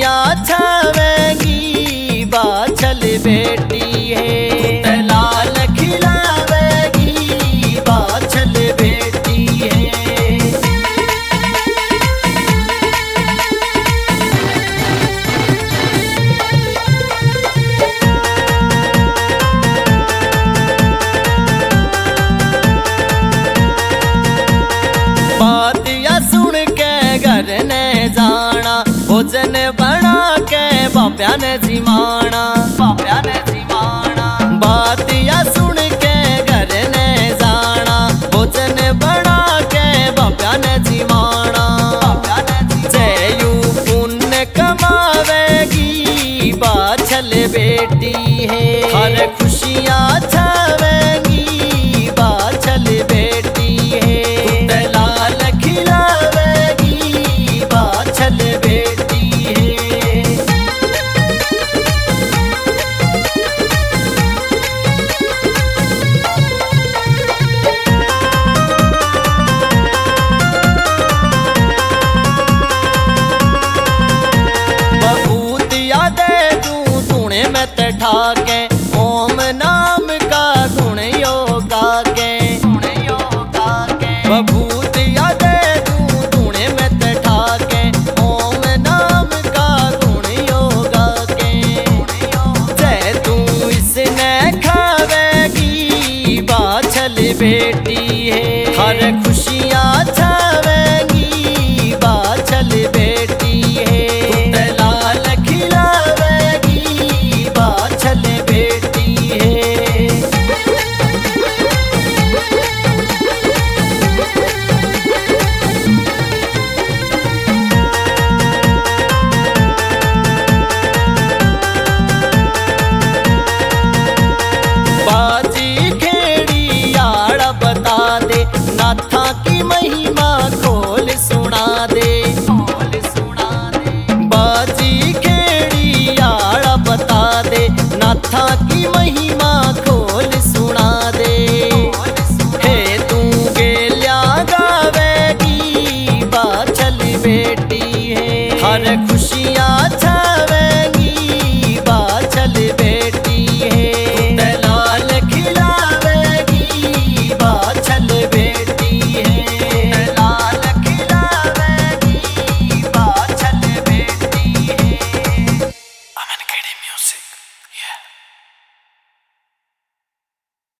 खुशियाँ छावेंगी बाछल बेटी है। लाल खिलावेगी बाछल बेटी है। बातिया सुन के घर ने जाना, भोजन बना के बाप्या ने जिमाना, बाप्या ने जिमाना। बातिया सुन के घर ने जाना, भोजन बना के बाप्या ने जिमाना, बाप्या ने जयू पुण्य कमावेगी बाछल बेटी है। हर खुशियाँ छावेंगी बाछल बेटी है। लाल खिलावेगी बाछल बेटी है। बबूतिया दे दूं तूने में ते ठाके, ओम नाम का गुण योगा के, गुण योगा के। बबूतिया दे दूं तूने में ते ठाके, ओम नाम का गुण योगा के। जय तू इसने खावेगी बाछल बेटी है। हर खुशियाँ छावेंगी बाछल बेटी है। लाल खिलावेगी बाछल बेटी है। बाजी खेड़ी याड़ा बता दे, नाथा की महिमा खोल सुना दे, खोल सुना दे। बाजी खेड़ी याड़ा बता दे, नाथा की महिमा खोल सुना दे। हे तू गेल्या गावेगी बाछल बेटी है। हर